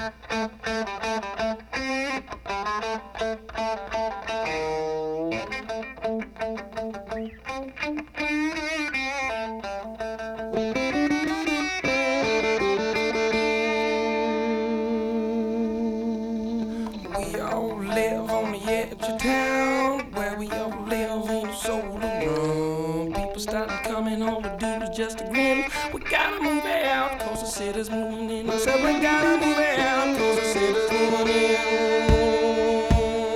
We all live on the edge of town, where we all live on the soul to run. People starting coming, all the dudes just a grin. We gotta move out, cause the city's moving in. I said we gotta move out, cause the city's moving in.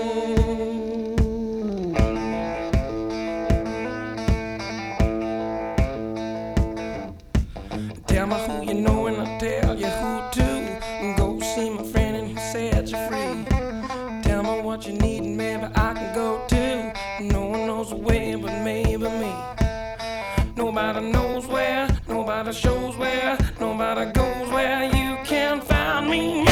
Tell me who you know and I'll tell you who to. Go see my friend and he'll set you free. Tell me what you need and maybe I can go too. No one knows the way but maybe me. Nobody knows where, nobody shows where, nobody goes where you can find me.